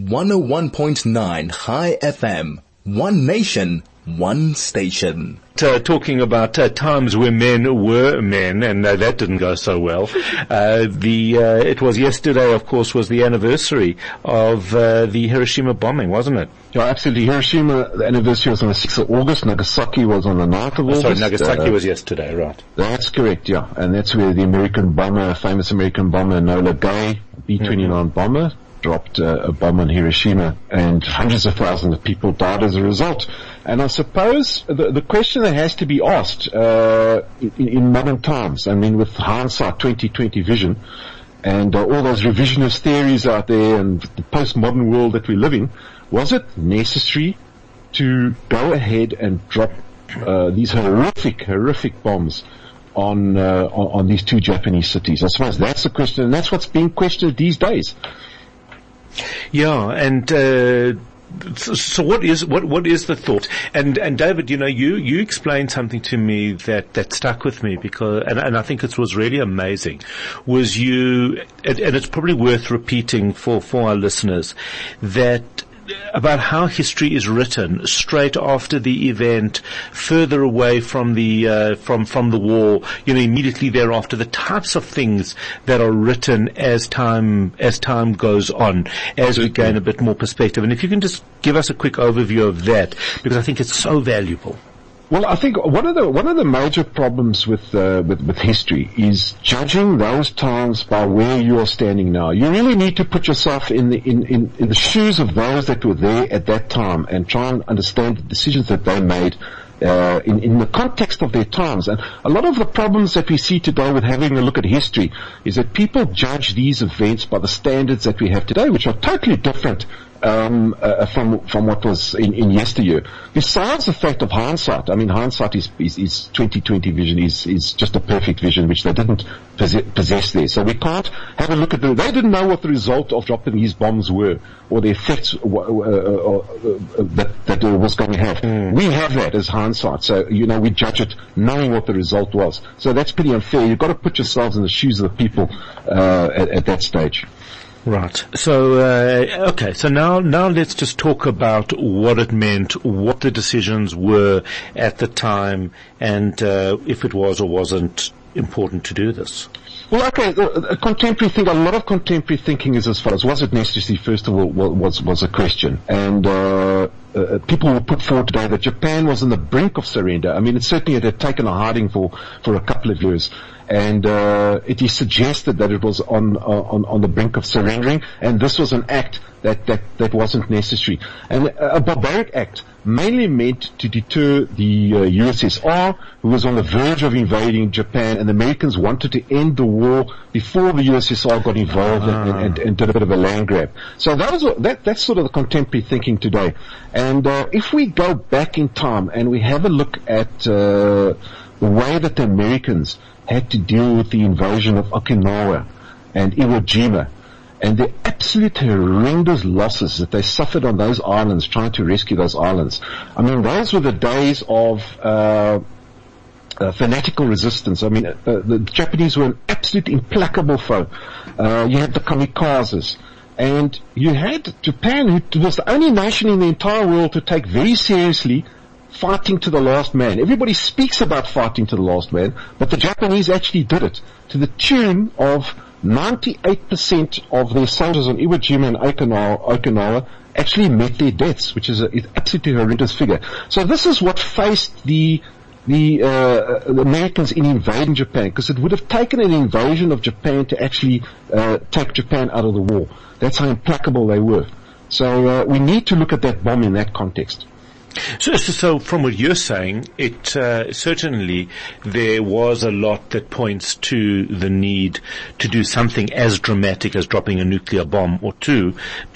101.9 High FM. One nation, one station. Talking about times where men were men, and that didn't go so well. It was yesterday, of course, was the anniversary of the Hiroshima bombing, wasn't it? Yeah, absolutely. Hiroshima, the anniversary was on the 6th of August. Nagasaki was on the 9th of August. Sorry, Nagasaki was yesterday, right? That's correct, yeah. And that's where the famous American bomber, Enola Gay, B-29 bomber, dropped a bomb on Hiroshima, and hundreds of thousands of people died as a result. And I suppose the question that has to be asked in modern times, I mean, with hindsight 2020 vision, and all those revisionist theories out there and the postmodern world that we live in, was it necessary to go ahead and drop these horrific bombs on these two Japanese cities? I suppose that's the question, and that's what's being questioned these days. Yeah, and so what is the thought? And David, you explained something to me that stuck with me because, and I think it was really amazing, was and it's probably worth repeating for our listeners, that about how history is written straight after the event, further away from the from the war, immediately thereafter, the types of things that are written as time goes on, as we gain a bit more perspective. And if you can just give us a quick overview of that, because I think it's so valuable. Well, I think one of the major problems with history is judging those times by where you are standing now. You really need to put yourself in the shoes of those that were there at that time and try and understand the decisions that they made in the context of their times. And a lot of the problems that we see today with having a look at history is that people judge these events by the standards that we have today, which are totally different from what was in yesteryear. Besides the fact of hindsight, I mean, hindsight is 2020 vision is just a perfect vision, which they didn't possess there. So we can't have a look at they didn't know what the result of dropping these bombs were, or the effects that it was going to have. We have that as hindsight. So, we judge it knowing what the result was. So that's pretty unfair. You've got to put yourselves in the shoes of the people, at that stage. Right. So, okay. So now let's just talk about what it meant, what the decisions were at the time, and if it was or wasn't important to do this. Well, okay, a contemporary thing, a lot of contemporary thinking is as follows. Was it necessary, first of all, was a question. And people will put forward today that Japan was on the brink of surrender. I mean, it certainly had taken a hiding for a couple of years. And it is suggested that it was on the brink of surrendering, and this was an act that wasn't necessary. And a barbaric act mainly meant to deter the USSR, who was on the verge of invading Japan, and the Americans wanted to end the war before the USSR got involved and did a bit of a land grab. So that's sort of the contemporary thinking today. And if we go back in time and we have a look at the way that the Americans had to deal with the invasion of Okinawa and Iwo Jima, and the absolute horrendous losses that they suffered on those islands, trying to rescue those islands. I mean, those were the days of fanatical resistance. I mean, the Japanese were an absolute implacable foe. You had the kamikazes. And you had Japan, who was the only nation in the entire world to take very seriously fighting to the last man. Everybody speaks about fighting to the last man, but the Japanese actually did it to the tune of 98% of their soldiers on Iwo Jima and Okinawa actually met their deaths, which is an absolutely horrendous figure. So this is what faced the Americans in invading Japan, because it would have taken an invasion of Japan to actually take Japan out of the war. That's how implacable they were. So we need to look at that bomb in that context. So from what you're saying, it certainly there was a lot that points to the need to do something as dramatic as dropping a nuclear bomb or two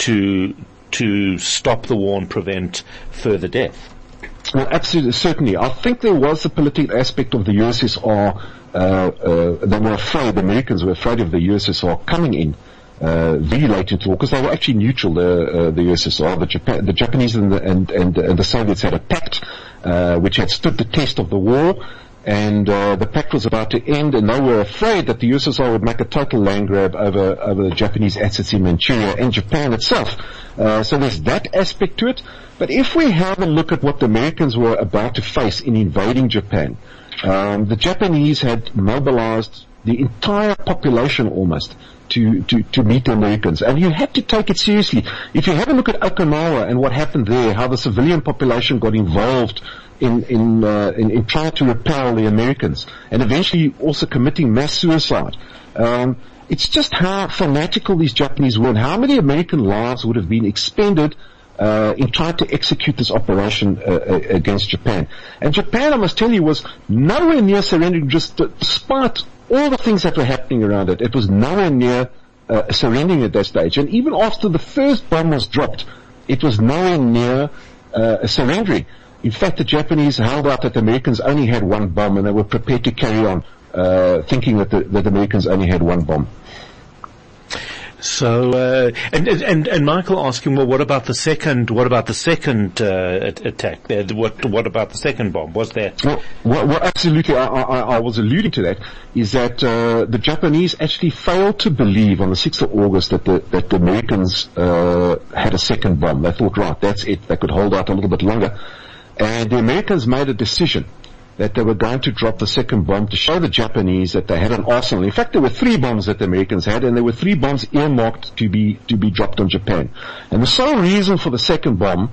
to stop the war and prevent further death. Well, absolutely, certainly. I think there was a political aspect of the USSR. They were afraid, the Americans were afraid of the USSR coming in very late into war, because they were actually neutral, the USSR. The Japanese and the Soviets had a pact, which had stood the test of the war. and the pact was about to end, and they were afraid that the USSR would make a total land grab over the Japanese assets in Manchuria and Japan itself. So there's that aspect to it. But if we have a look at what the Americans were about to face in invading Japan, the Japanese had mobilized the entire population almost to meet the Americans. And you had to take it seriously. If you have a look at Okinawa and what happened there, how the civilian population got involved in trying to repel the Americans, and eventually also committing mass suicide. It's just how fanatical these Japanese were, and how many American lives would have been expended in trying to execute this operation against Japan. And Japan, I must tell you, was nowhere near surrendering, just despite all the things that were happening around it. It was nowhere near surrendering at that stage. And even after the first bomb was dropped, it was nowhere near surrendering. In fact, the Japanese held out that the Americans only had one bomb, and they were prepared to carry on, thinking that the Americans only had one bomb. So, and Michael asking, well, what about the second attack? What about the second bomb? Was that? Well, absolutely. I was alluding to that. Is that the Japanese actually failed to believe on the 6th of August that the Americans had a second bomb. They thought, right, that's it. They could hold out a little bit longer, and the Americans made a decision that they were going to drop the second bomb to show the Japanese that they had an arsenal. In fact, there were 3 bombs that the Americans had, and there were 3 bombs earmarked to be dropped on Japan. And the sole reason for the second bomb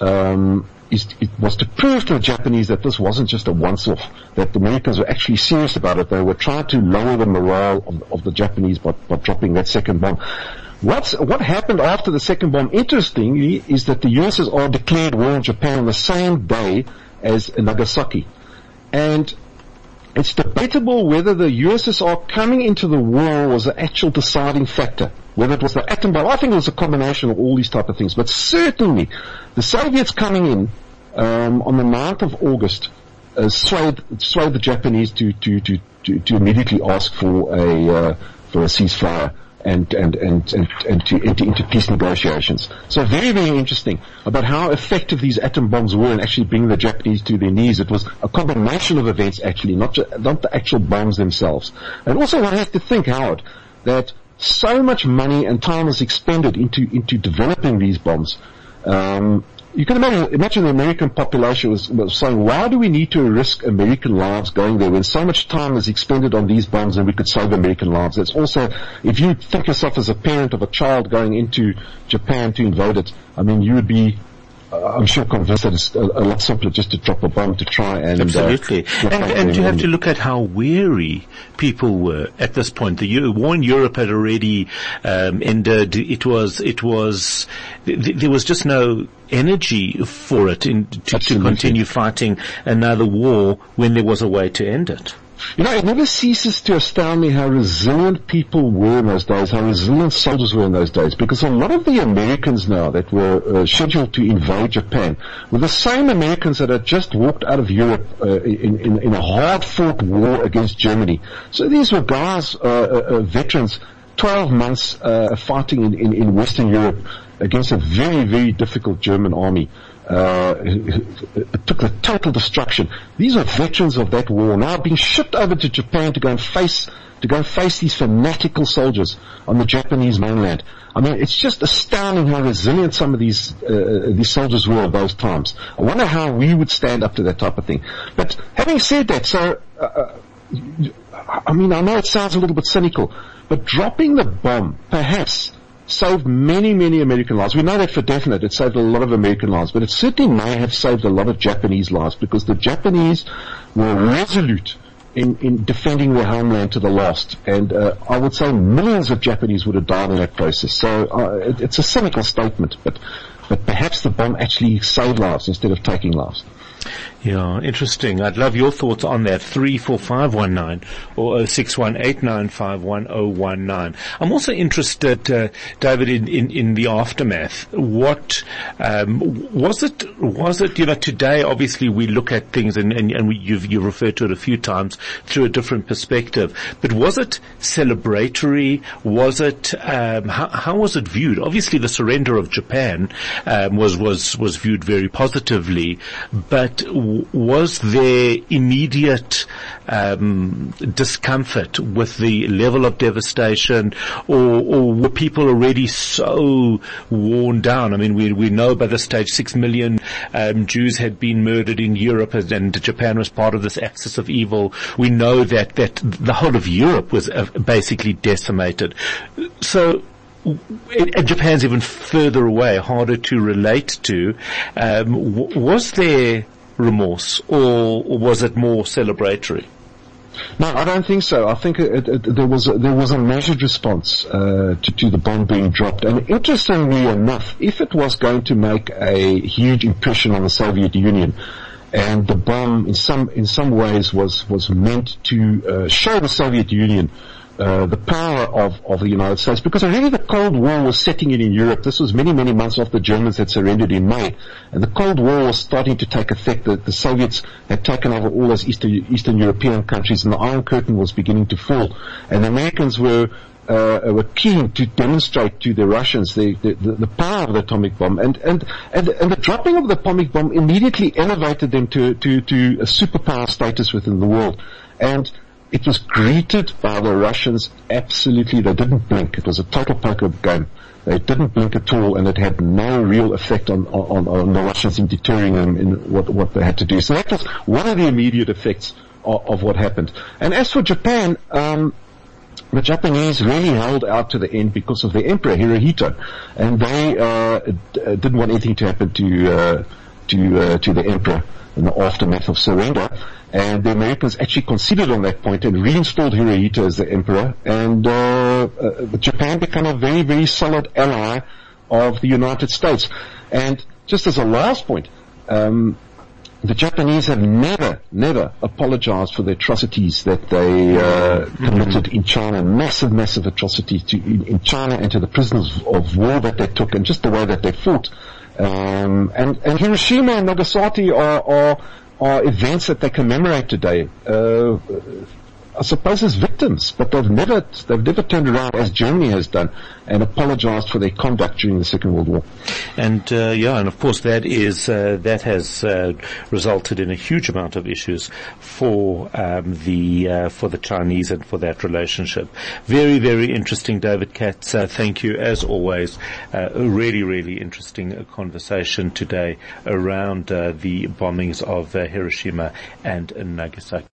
it was to prove to the Japanese that this wasn't just a once-off, that the Americans were actually serious about it. They were trying to lower the morale of the Japanese by dropping that second bomb. What happened after the second bomb, interestingly, is that the USSR declared war on Japan on the same day as Nagasaki. And it's debatable whether the USSR coming into the war was the actual deciding factor, whether it was the atom bomb. I think it was a combination of all these type of things. But certainly, the Soviets coming in on the 9th of August swayed the Japanese to immediately ask for a ceasefire and to enter into peace negotiations. So very, very interesting about how effective these atom bombs were in actually bringing the Japanese to their knees. It was a combination of events actually, not the actual bombs themselves. And also one has to think, Howard, that so much money and time was expended into developing these bombs. You can imagine the American population was saying, why do we need to risk American lives going there when so much time is expended on these bombs and we could save American lives? That's also, if you think yourself as a parent of a child going into Japan to invade it, I mean, you would be, I'm sure, convinced that it's a lot simpler just to drop a bomb to try and... Absolutely. And you have to look at how wary people were at this point. The war in Europe had already ended. There was just no energy for it to continue fighting another war when there was a way to end it. You know, it never ceases to astound me how resilient people were in those days, how resilient soldiers were in those days, because a lot of the Americans now that were scheduled to invade Japan were the same Americans that had just walked out of Europe in a hard-fought war against Germany. So these were guys, veterans, 12 months fighting in Western Europe against a very, very difficult German army. It took the total destruction. These are veterans of that war now being shipped over to Japan to go and face these fanatical soldiers on the Japanese mainland. I mean, it's just astounding how resilient some of these soldiers were at those times. I wonder how we would stand up to that type of thing. But having said that, I mean, I know it sounds a little bit cynical, but dropping the bomb perhaps saved many, many American lives. We know that for definite. It saved a lot of American lives, but it certainly may have saved a lot of Japanese lives, because the Japanese were resolute in defending their homeland to the last. And I would say millions of Japanese would have died in that process. So it's a cynical statement, but perhaps the bomb actually saved lives instead of taking lives. Yeah, interesting. I'd love your thoughts on that. 34519 or 0618951019. I'm also interested, David, in the aftermath. What was it? You know, today obviously we look at things and you referred to it a few times through a different perspective. But was it celebratory? Was it how was it viewed? Obviously, the surrender of Japan was viewed very positively, but was there immediate discomfort with the level of devastation, or were people already so worn down? I mean, we know by this stage 6 million Jews had been murdered in Europe, and Japan was part of this axis of evil. We know that the whole of Europe was basically decimated. So, and Japan's even further away, harder to relate to. Was there remorse, or was it more celebratory? No, I don't think so. I think there was a measured response to the bomb being dropped. And interestingly enough, if it was going to make a huge impression on the Soviet Union, and the bomb in some ways was meant to show the Soviet Union the power of the United States, because already the Cold War was setting in Europe. This was many, many months after the Germans had surrendered in May, and the Cold War was starting to take effect. The Soviets had taken over all those Eastern European countries, and the Iron Curtain was beginning to fall. And the Americans were keen to demonstrate to the Russians the power of the atomic bomb, and the dropping of the atomic bomb immediately elevated them to a superpower status within the world. And it was greeted by the Russians absolutely. They didn't blink. It was a total poker game. They didn't blink at all, and it had no real effect on the Russians in deterring them in what they had to do. So that was one of the immediate effects of what happened. And as for Japan, the Japanese really held out to the end because of the Emperor Hirohito, and they didn't want anything to happen to the Emperor in the aftermath of surrender. And the Americans actually conceded on that point and reinstalled Hirohito as the emperor, and Japan became a very, very solid ally of the United States. And just as a last point, the Japanese have never apologized for the atrocities that they committed in China. Massive atrocities in China, and to the prisoners of war that they took, and just the way that they fought. And Hiroshima and Nagasaki are events that they commemorate today. I suppose as victims, but they've never turned around as Germany has done and apologized for their conduct during the Second World War. And and of course that has resulted in a huge amount of issues for the Chinese and for that relationship. Very, very interesting, David Katz. Thank you as always. A really, really interesting conversation today around the bombings of Hiroshima and Nagasaki.